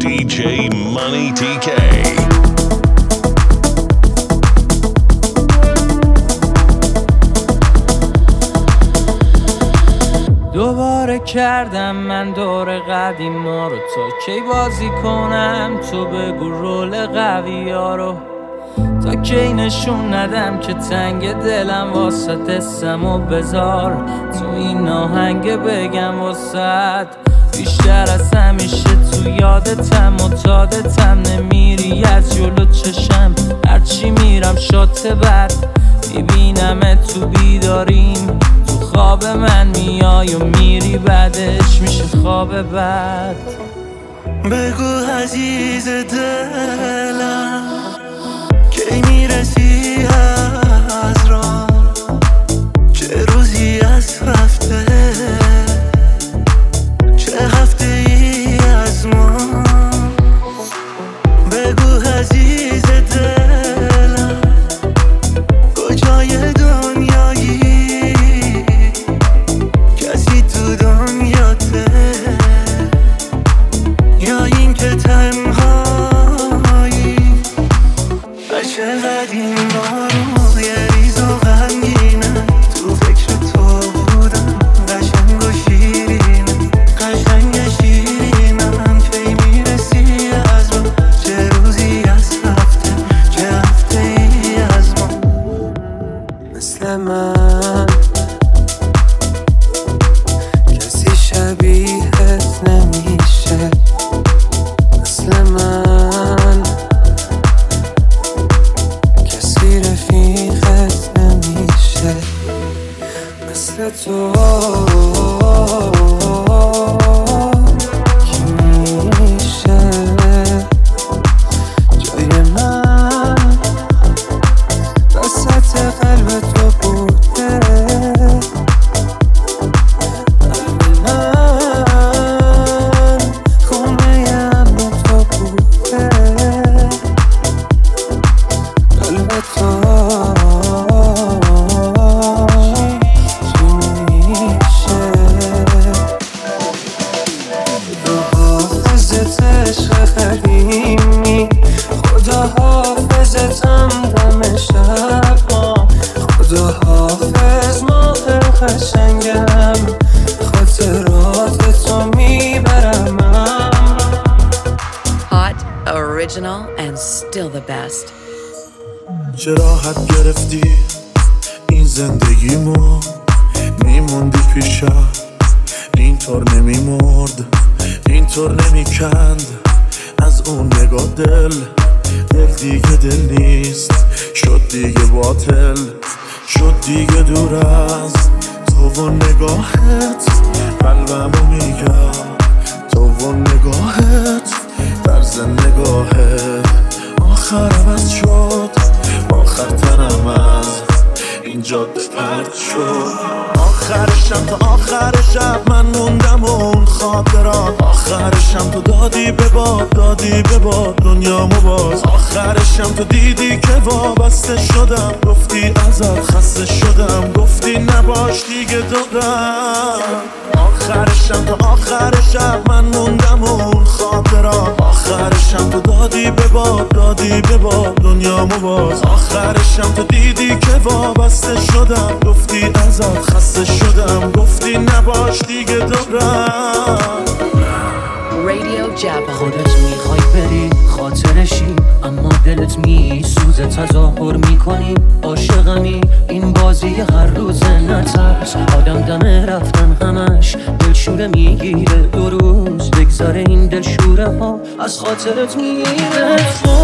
DJ Money TK. دوباره کردم من دور قدیما رو، تا کی بازی کنم تو بگو رول قوی ها رو، تا کی نشون ندم که تنگ دلم واسه دستم و بذار تو این آهنگ بگم واسه بیشتر از همیشه تو یادتم و تادتم، نمیری از جلو چشم هرچی میرم شات بد میبینم تو بیداریم، تو خواب من میای و میری بعدش میشه خواب بد. بگو عزیز دلم کی میرسی از راه، چه روزی از رفته چه هفته ای از ما. بگو عزیز دلم کجای دنیایی، کسی تو دنیاته یا این که تنهایی. چقدر این بارو یه ریز و غمگینه، تو فکر تو بودم قشنگ و شیرینه، قشنگ شیرینم کی میرسی از ما، چه روزی از هفته چه هفته ای از ما. مثل من کسی شبیهت نمیشه، مثل من کسی رفیقت نمیشه، مثل تو کی میشه جای من وسط قلب تو بوده، قلب من خونه امن تو بوده، قلب تو چی میشه. رو حافظت عشق قدیمی، خدا حافظتم دم شب ما، خدا حافظ ماه قشنگم، خاطرات تو میبرم. Hot, original, and still the best. چه راحت گرفتی این زندگیمو، میموندی پیشم اینطور نمیمرد اینطور نمیکند از اون نگاه دل دیگه دل نیست، شد دیگه باطل، شد دیگه دور از تو و نگاهت، قلبمو میگم تو و نگاهت، طرز نگاهت آخرم از شد، آخر تنم از این جاده پرد شد. آخر شب تا آخر شب من موندم و اون خاطرات، آخر شب تو دادی به باد دنیامو باز، آخر شب تو دیدی که وابسته شدم، گفتی ازت خسته شدم، گفتی نباش دیگه دورم. آخر شب تا آخر شب من موندم و اون خاطرات، آخر شب تو دادی به باد دنیامو باز، آخر شب تو دیدی که وابسته شدم، گفتی ازت خسته شدم، گفتی نباش دیگه دورم. Radio Java. خودت میخوای بری خاطرشی، اما دلت میسوزه تظاهر میکنی عاشقمی، این بازی هر روزه نترس، آدم دم رفتن همش دلشوره میگیره، دو روز بگذاره این دلشوره ها از خاطرت میره.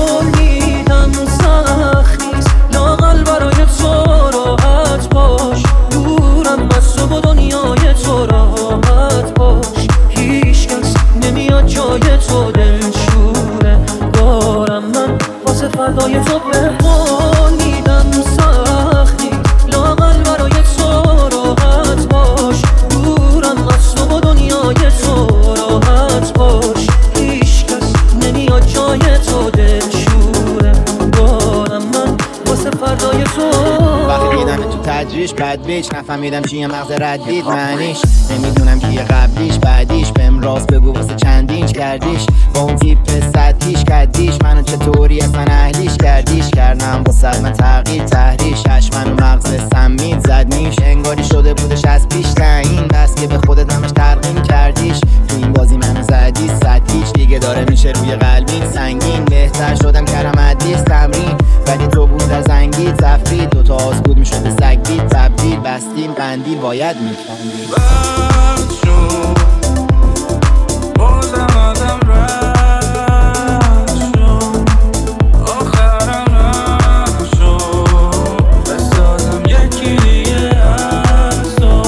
میدم سخت نیست لااقل برای تو راحت باش، دورم از تو و دنیای تو راحت باش، هیچ کس نمیاد جای تو دلشوره دارم من واسه فردای تو بهمان، میدم سختی لااقل برای تو راحت باش، دورم از تو و دنیای تو راحت باش، هیچ کس نمیاد جای تو دلشوره دارم من واسه فردای تو. وقتی دیدم تو تجریش بد بیچ نفهمیدم چیه مغز ردید معنیش، نمیدونم کیه قبلیش بعدیش، بهم راست بگو واسه چندینچ کردیش با اون تیپ سطحیش کردیش منو چطوری اصلا اهلیش کردیش کردم با من تغییر تحریش هش منو مغز سمید زد میش انگاری شده بودش از پیش تعیین بس که به خودت همش ترقیم کردیش تو این بازی منو زدی سطحیش دیگه داره میشه روی قلبین سنگین بهتر شدم کردم عدیس تمرین ولی تو بود از انگی تفرید دوتا آز بود میشد به سگ بید تبدیل بستیم قندیل باید میکندیم بد شد بازم آدم رد شد آخرم رد شد بسازم یکی دیگه از تو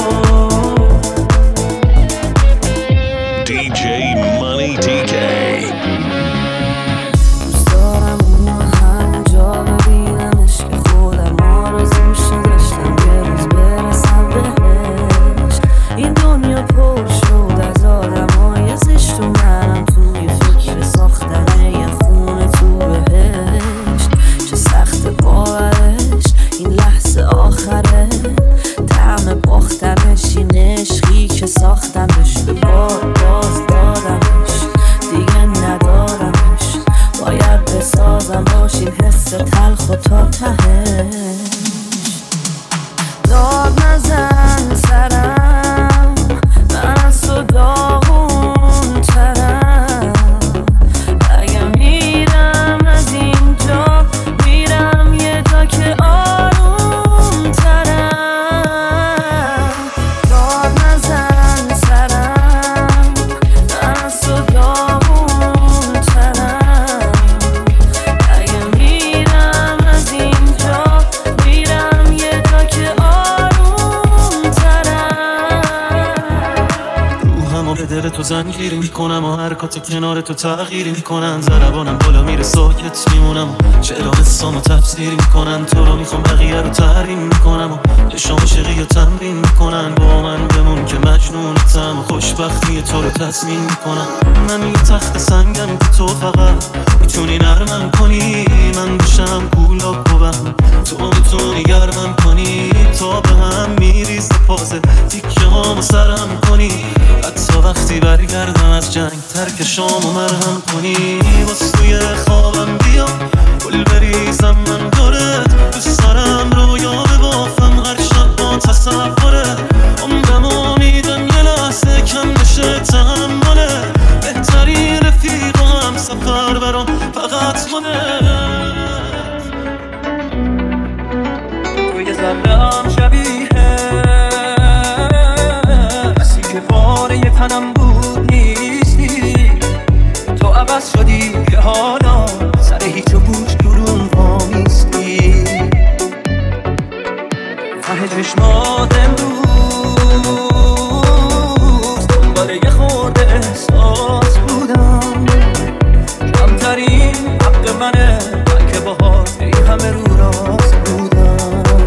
DJ Money TK. ساختمش به باز دادمش دیگه ندارمش باید بسازم باشین حس تلخ و تا تهش داد نزن سرم من از تو داغون ترم اگه میرم از اینجا میرم یه جا که آروم ترم دل تو زنگیری میکنم و حرکات کنار تو تغییری میکنن ضربانم بالا میره ساکت میمونم و چرا قصامو تفسیری میکنن تو رو میخوام بقیه رو تحریم میکنم و شام عشقی رو تمرین میکنن با من بمون که مجنونتم و خوشبختی تو رو تضمین میکنم من یه تخت سنگم که تو فقط میتونی نرمم کنی من بشم گولاب و بهم تو میتونی گرمم کنی تا به هم میریزه پازه تیکه هامو سرم کنی حتی وقتی برگردم از جنگ ترک شامو مرهم کنی باز توی خوابم بیا گل بریزم من دورت دوست دارم رویا ببافم هر شب با تصوره عمرم امیدم یه لحظه کم نشه تحمله بهترین رفیقا هم سفر برام فقط مونه توی ذره‌ام شبیه کسی که پاره تنم بود نیستی تو عوض شدی که حالا سر هیچ و پوچ درون آمیستی ته چشمات امروز دنبال یه خورده احساس بودم کمترین حق منه من که باهات ای همه رو راست بودم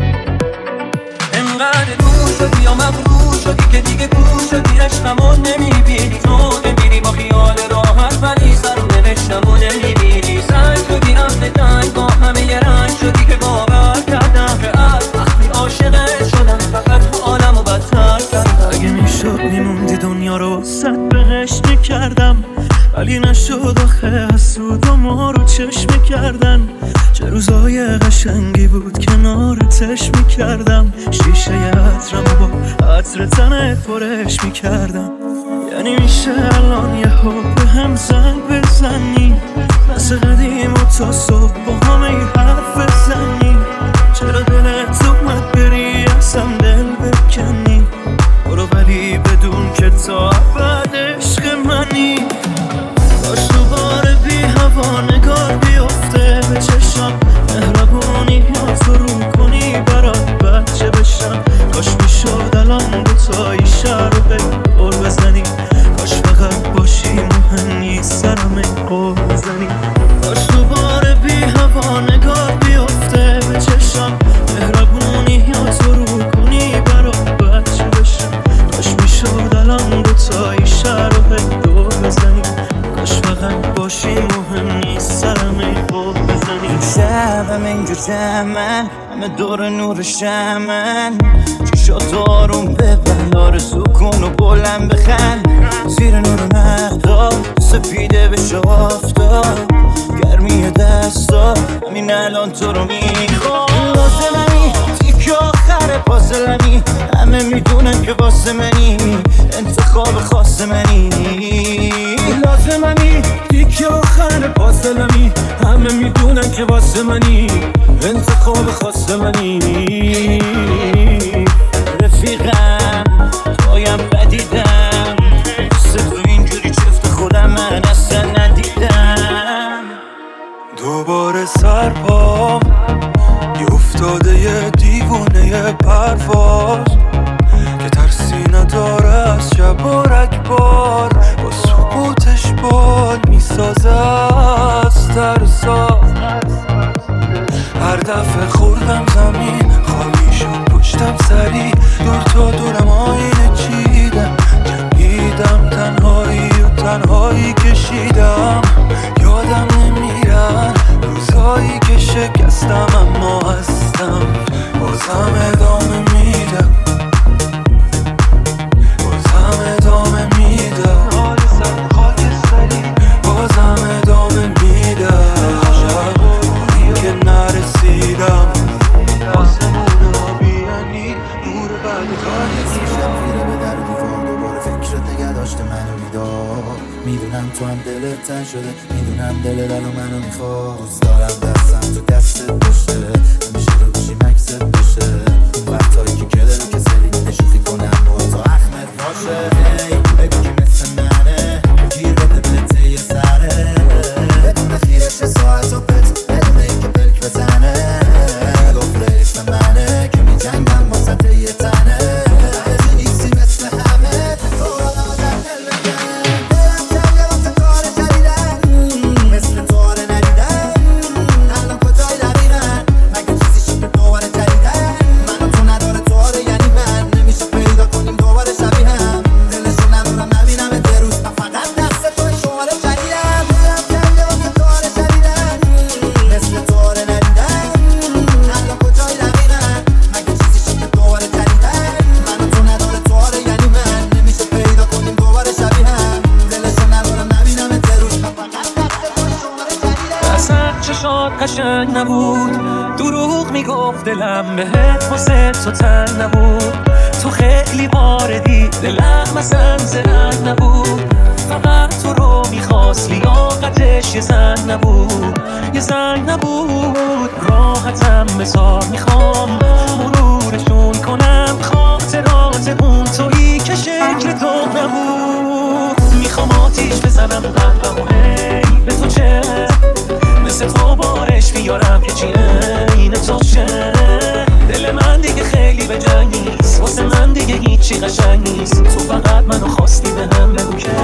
انقدر دور شدی یا مغرور شدی که دیگه کور شدی عشقمو نمیبینی تو نمیری با خیال راحت ولی سرو نوشتمو نمیبینی سنگ شدی رفته تنگ با همه یه رنگ شدی که باور کردم که از وقتی عاشقت شدم فقط حالمو بدتر کردم اگه میشد میموندی دنیا رو صد بهش میکردم ولی نشد آخه حسود و ما رو چشم کردن چه روزای قشنگی بود کنارتش میکردم شیشه عطرم و با عطر تنت پرش میکردم یعنی میشه الان یه حب به هم زنگ بزنی مثل قدیم و تا صبح با همه ای حرف بزنی چرا دلت اومد بری ازم دل بکنی برو ولی بدون که تا ابد عشق منی کاش دوباره بی هوا نگار بیفته به چشم مهربونی یا تو رو کنی برات بچه بشم کاش میشد الان دوتایی شهر رو به قول بزنی کاش فقط باشی مهم نیست سرم قول بزنی کاش دوباره بی هوا نگار بیفته به چشم مهربونی یا تو رو کنی برات بچه بشم کاش میشد الان دوتایی شهر رو به قول بزنی کاش فقط باشی مهم نیست سرم قول بزنی شبم اینجا جمعن همه دور نور شمن چشات آروم ببند آرزو کن و بلند بخند زیر نور مهتاب الان تو رو میخوام. لازممی تیک آخر پازلمی، همه میدونن که واسه منی، انتخاب خاص منی. لازممی تیک آخر پازلمی، همه میدونن که واسه منی، انتخاب خاص منی. رفیقم پایم بدیدم، سه تو اینجوری چفت خودم من اصلا ندیدم. دوباره سرپام یه افتاده یه دیوونه یه پرواز که ترسی نداره از شب و رگبار، با سکوتش بال میسازه از ترسا. هر دفعه خوردم زمین خالی شد پشتم سری، دور تا دورم آینه چیدم، جنگیدم تنهایی و تنهایی کشیدم. یادم نمیرن روزایی که شکستم اما هستم، بازم ادامه میدم، بازم ادامه میدم، بازم ادامه میدم. این که نرسیدم آسمون آبیانی نور بعد شب خیره به در و دیوار، دوباره فکرت نگه داشته منو بیدار. میدونم تو هم دلت تن شده، میدونم دلت الان منو میخواد. دوست دارم دستم تو دستت باشه، همیشه رو گوشی مکست باشه. اون وقتایی که کلر رو کسلی نشوخی کنم با تو اخمت باشه. هی بگو که مثل منه، گیر بده بلته یه سره، بدون خیرش ساعت و پت، بدون این که بلک بزنه. گفت ریف منه که می جنگم با سطح یه تنه، تو نیستی مثل همه، تو آدم و در دل بگن. دلم کرده واسه کار جدیدن، مثل تو آره ندیدن. الان کجای دقیقن، مگه چیزی شده دوباره جدیدن. منو تو نداره تو آره یعنی من، نمیشه پیدا کنیم دوباره شبیه هم. دلشو ندارم نبینم ده روز، من فقط دست توی شماره جدیدم. دلم کرده واسه کار جدیدن، مثل تو آره ندیدن. الان کجای دقیقن، مگه چیزی شده دوباره جدیدن. منو تو نداره تو آره یعنی من، نمیشه پیدا کنیم دوباره شبیه هم. دلشو ندارم نبینم ده روز، من فقط دست توی شماره جدیدم. اصلا چشات قشنگ نبود، دروغ میگفت دلم بهت واسه تو تنگ نبود. تو خیلی واردی دلم اصلا زرنگ نبود، فقط تو رو میخواست لیاقتش یه زنگ نبود، یه زنگ نبود. راحتم بذار میخوام مرورشون کنم، خاطرات اون تویی که شکل تو نبود. میخوام آتیش بزنم قلبم و هی به تو چه، مثل تو بارش بیارم که چیه این تو شه. دل من دیگه خیلی به جنگ نیست، واسه من دیگه هیچی قشنگ نیست. تو فقط منو خواستی به هم بگو که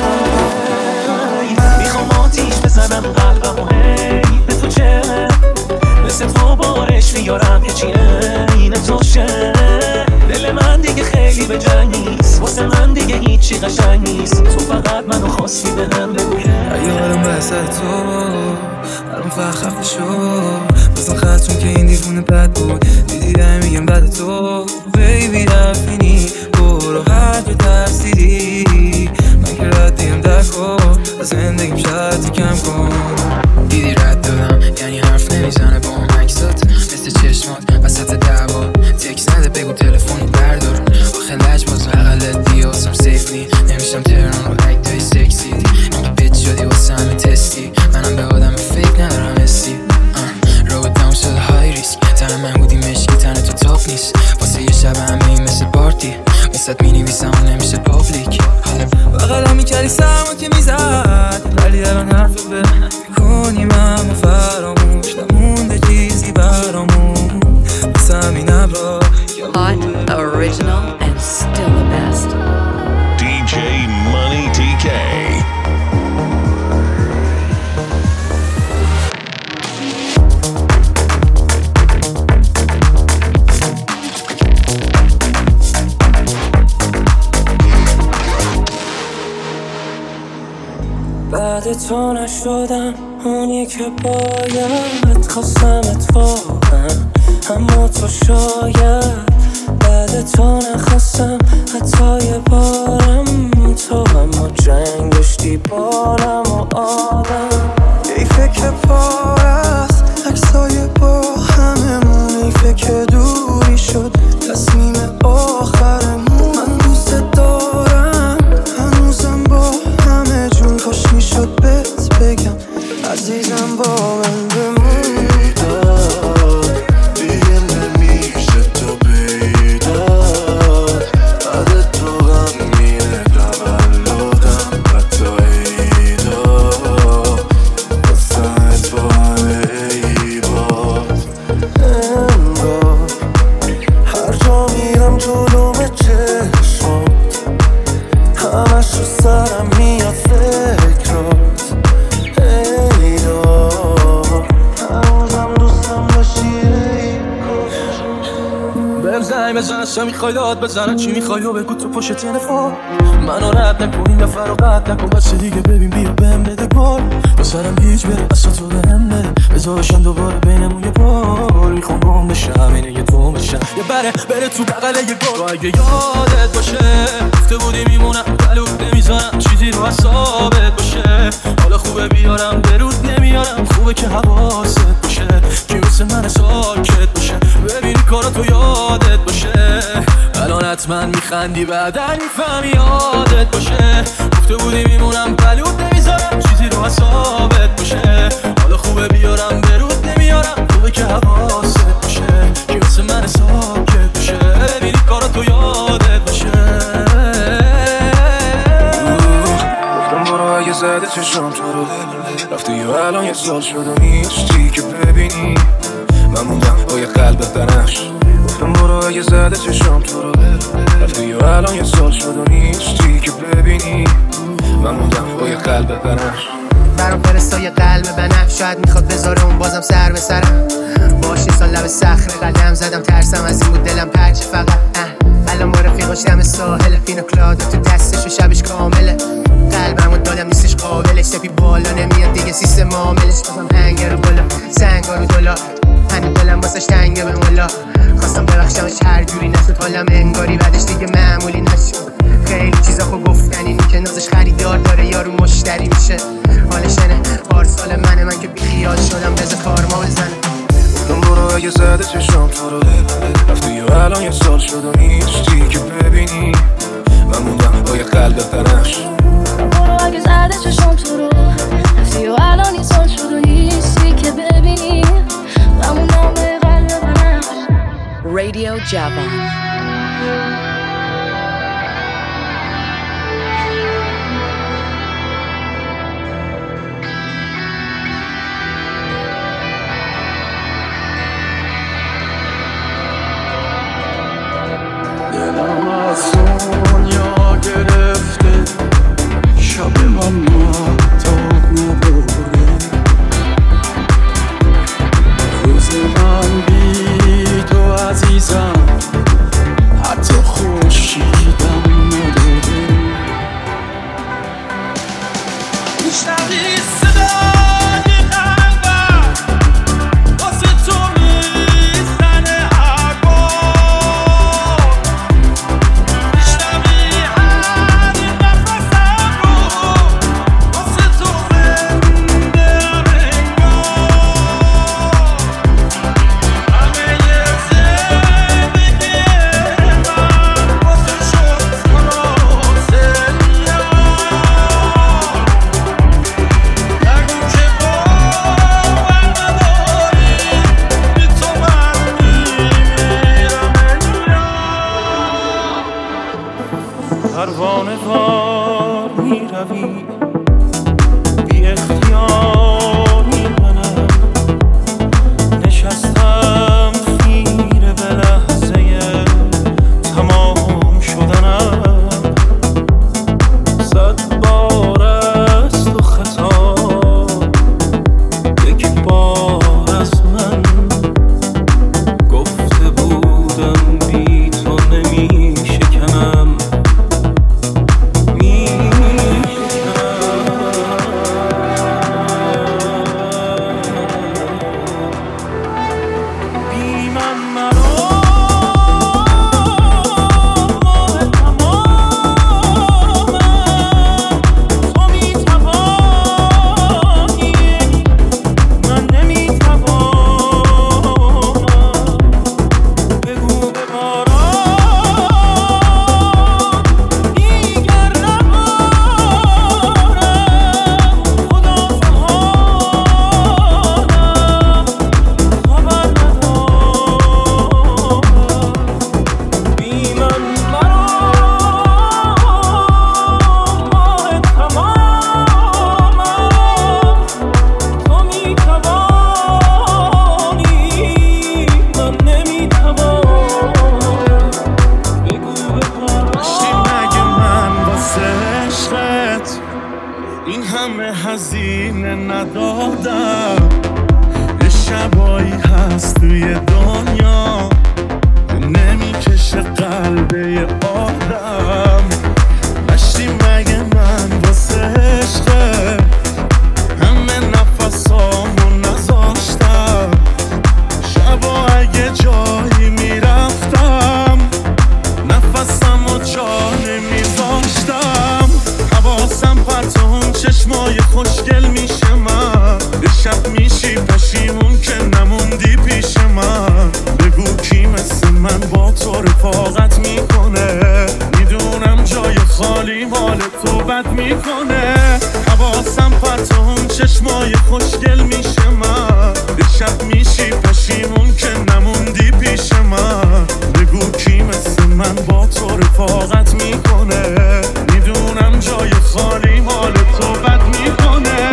میخوام آتیش بزنم قلبم و هی به تو چه، مثل تو بارش بیارم که چیه این تو شه. دل من دیگه خیلی به جنگ نیست، واسه من دیگه هیچی قشنگ نیست. تو فقط منو خواستی به هم بگو که اگه حالم بسر تو الان فقط خفته شو، بازم خستون که این دیوونه بد بود. دیدم میگم بد تو بیبی رفینی، برو هر جا ترسیدی. من که ردیم دکو از زندگیم شرطی کم کن. دیدی رد دادم یعنی حرف نمیزنه با هم عکسات، مثل چشمات وسط دعوا تکس نده بگو تلفونو بردار. آخه لج باز اقلت بیاسم سیف نی، نمیشم تهران رو اکتای سکسی. اینکه بیت شدی واسه همه تستی، منم به آدم فکر ندارم استی. رو داون شده های ریسک، تن من بودی مشکی تن تو تاپ نیست. واسه یه شب همه این مثل پارتی، واسه می نویسم و نمیشه پابلیک. بغلم میکردی سرما که میزد، ولی الان حرف به میکنیم اما فراموش نمونده چیزی برامون. واسه همین ابرا Hot, original, and still the best. DJ Money TK. بعد تو نشدم اونی که باید، خواستمت واقعا اما تو شاید. بعد تو نخواستم حتی یه بارم، تو اما جنگ داشتی بارم و آدم. ای فکر پارست عکسای چه میخوای داد بزنن چی میخوای و بگو تو پشت تلفن منو رد نکن این دفعه رو قد نکن بس دیگه ببین بیا بهم بده گل با سرم هیچ بره اصلا تو بهم بده بذار بشم دوباره بینمون یه بار میخوام گم بشم اینه یه تو بشم یه بره تو بغل یه گل تو اگه یادت باشه گفته بودی میمونم بلود نمیزنم چیزی رو حسابت باشه حالا خوبه بیارم درود نمیارم خوبه که حواست باشه که واسه من ساکت باشه ببینی کارا تو یادت باشه الان حتما میخندی بعدا میفهمی یادت باشه گفته بودی میمونم بلود نمیذارم چیزی رو حسابت باشه حالا خوبه بیارم درود نمیارم خوبه که حواست باشه که واسه من ساکت باشه ببینی کارا تو یادت باشه گفتم برو اگه زده چشم تو رو رفتی و الان یه سال شد و نیستی که ببینی من موندم با یه قلب بنفش گفتم برو اگه زده چشم تو رو رفتی و الان یه سال شد و نیستی که ببینی من موندم با یه قلب بنفش برام فرستا یه قلب بنفش شاید میخواد بذاره اون بازم سر به سرم باش این سال لب صخره قدم زدم ترسم از این بود دلم پرچ فقط الان با رفیقاش دم ساحل پینوکلادا تو دستش و شبش کامله قلبمو دادم نیستش قابلش سپی بالا نمیاد دیگه سیستم عاملش بازم هنگر رو بالا سنگا رو دلا هنو دلم واسش تنگه به مولا خواستم ببخشمش هر جوری نشد حالم انگاری بعدش دیگه معمولی نشد خیلی چیزا خو گفتنی این که نازش خریدار داره یارو مشتری میشه حالشنه پارسال من که بیخیال شدم بذار کارما بزنه گفتم برو اگه زده چشم تو رو رفتی و الان یه سال شد و نیستی که ببینی من موندم با یه قلب بنفش برو اگه زده چشم تو رو رفتی و الان یه سال شد و نیستی که ببینی من موندم با یه قلب بنفش Radio Java. دلم از دنیا گرفته شب من مهتاب نباره روز من بی تو عزیزم حتی خورشیدم نداره میشنوی صدای قلبم واسه تو میزنه هر بار میشنوی هر نفسم رو واسه تو زنده انگار همه زندگی من واسه شد خلاصه نگو که باور نداری بی تو من میمیرم پروانه وار میروی بی اختیاری منم نشستم خیره به لحظه تمام شدنم صد بار است و خطا یک بار از من گفته بودم بی تو نمی شکنم بی من مرا ماه تمامم تو میتوانی من نمیتوانم بگو به باران دیگر نبارم خدا سبحانم خبر ندارم بی من مرا ماه تمامم تو میتوانی من نمیتوانم بگو به داشتی مگه من واسه عشقت این همه هزینه ندادم یه شبایی هست توی دنیا که نمی میکشه قلبه آدم. نشتی مگه من واسه عشقه همه نفسامو نذاشتم. شبا اگه جایی میرفتم نفسمو جا نمیذاشتم. حواسم پرت اون چشمای خوشگل میشه من. به شب میشی پشیمون که نموندی پیش من. بگو کی مثل من با تو رفاقت میکنه. میدونم جای خالی مال تو بد میکنه. حواسم پرت اون چشمای خوشگل میشه من. به شب میشی پشیمون که نموندی پیش من. بگو کی مثل من با تو رفاقت میکنه. میدونم جای خالی مال تو بد میکنه.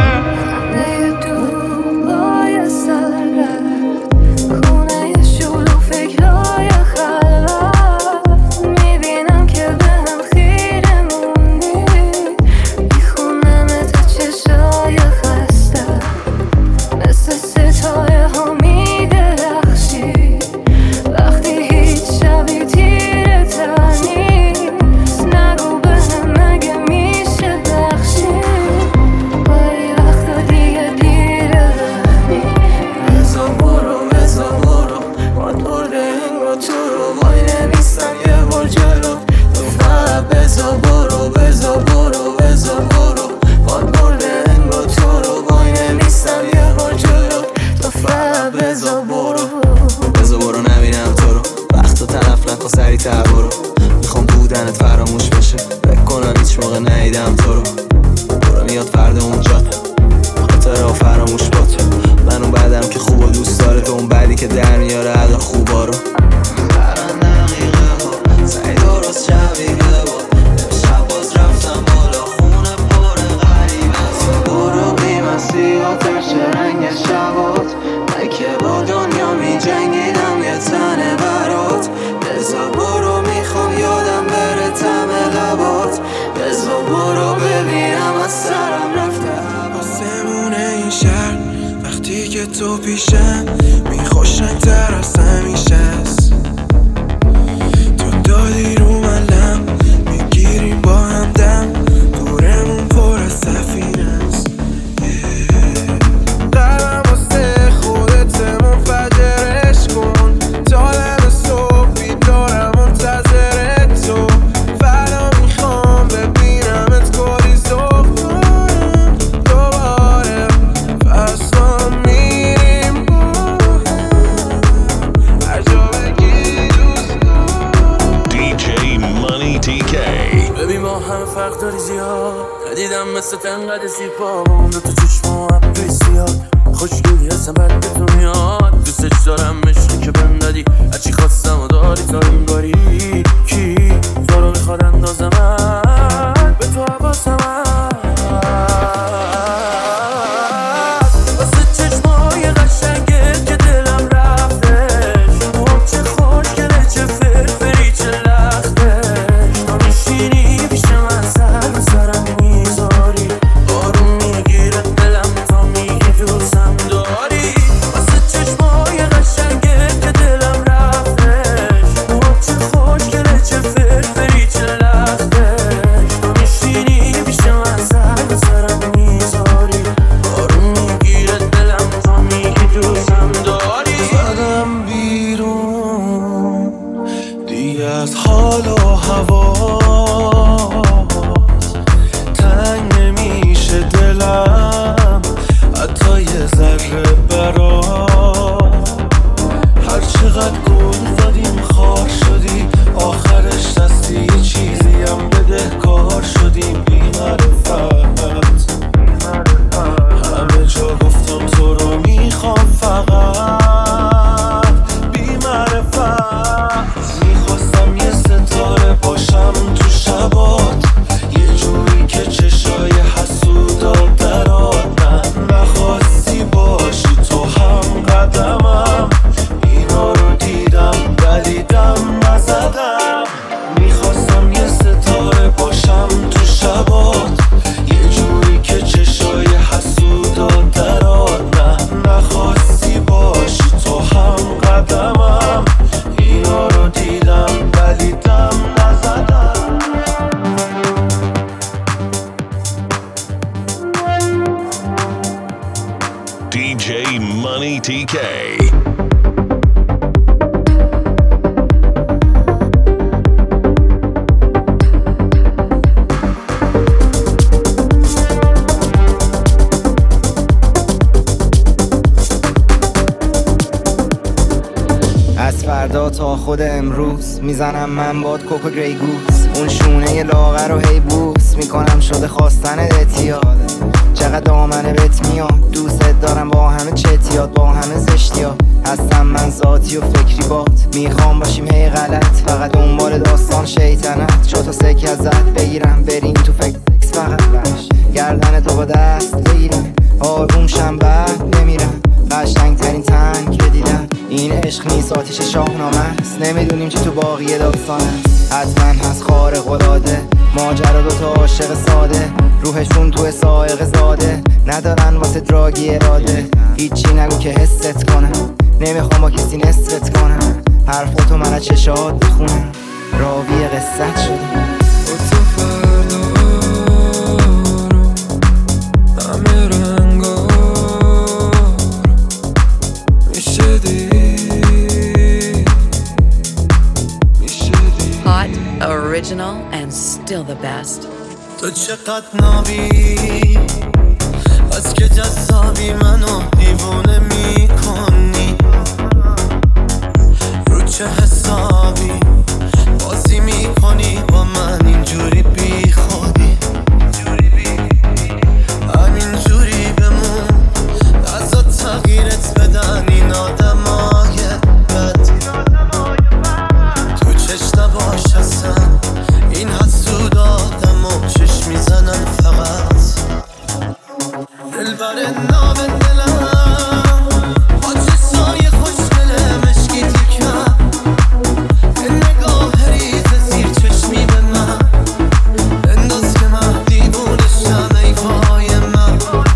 تو پیشم میخوشن تر از همیشه است. تو دادی رو من لم میگیریم با هم دم. دورمون پر از سفینه است. قلبم واسه خودت منفجرش کن. تا دم صبح بیدارم منتظر تو. فردا میخوام ببینمت کلی ذوق کنم دوباره. فصلا میریم هر جا بگی دوست دارم. DJ Money TK. ببین ما همه فرق داری زیاد. ندیدم مثل تنقد زیبا با اون دوتا چشم و ابروی سیاد. خوشگلی هستم بد به تو میاد. دوستش دارم عشقی که بهم دادی. هرچی خواستم و داری تا انگاری. کی تو رو میخواد اندازمت به تو حواسم واسه چشمای قشنگت که دلم رفتش. موام چه خوشگله چه فرفری چه لختش. تا میشینی پیش من سر به سرم میذاری. آروم میگیره دلم تا میگی دوستم داری. واسه چشمای قشنگت که دلم رفتش. موام چه خوشگله چه فرفری چه لختش. تا میشینی پیش Money TK. از فردا تا خود امروز میزنم من باد کوکو گری گوز، اون شونه لاغر رو هی بوس میکنم شده خواستن اتیاد. چقدر دامنه بهت میاد، دوست دارم با همه چتیات، با همه زشتیات. هستم من ذاتی و فکری بات، میخوام باشیم هی غلط، فقط دنبال داستان شیطنت. شو تا سکی ازت بگیرم بریم تو فکر فقط بش، گردن تو با دست بگیرم آروم شم بعد بمیرم. قشنگ ترین تنگ که دیدم این عشق نیست آتیش شاهنامه است، نمیدونیم چی تو باقی داستان است. حتما هست خارق العاده، ماجرا دوتا عاشق ساده، روحشون تو سائق زاده، ندارن واسه دراگی اراده. هیچی نگو که حست کنم، نمیخوام با کسی نصفت کنم، حرفاتو من از چشات بخونم، راوی قصت شدم. Original and still the best. تو چقدر نابی از که جذابی منو دیوونه میکنی، رو چه حسابی بازی میکنی با من اینجوری بی خودی. همینجوری بمون ازا تغییرت بدن این آدمای بد، تو چشت نباش اصلا این حسود آدم و چشم میزنن فقط. دلبر نام دلم با چشای خوشگل مشکی تیکم، نگاه ریز زیر چشمی به من انداز که من دیوونشم ای وای من.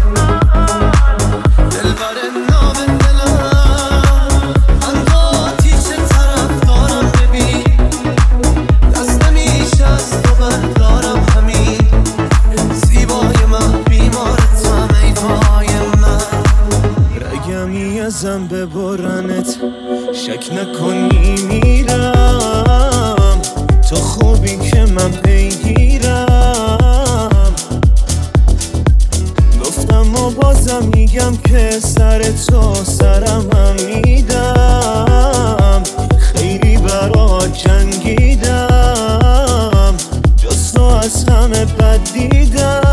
دلبر نام دلم من با آتیش طرف دارم ببین، دست نمیشه از تو بردارم همین، زیبای من بیمارتم ای وای من. رگمی ازم ببرنت شک نکنی میرم، تو خوبی که من پیگیرم. گفتم و بازم میگم که سر تو سرم هم میدم، خیلی برات جنگیدم، جز تو از همه بد دیدم.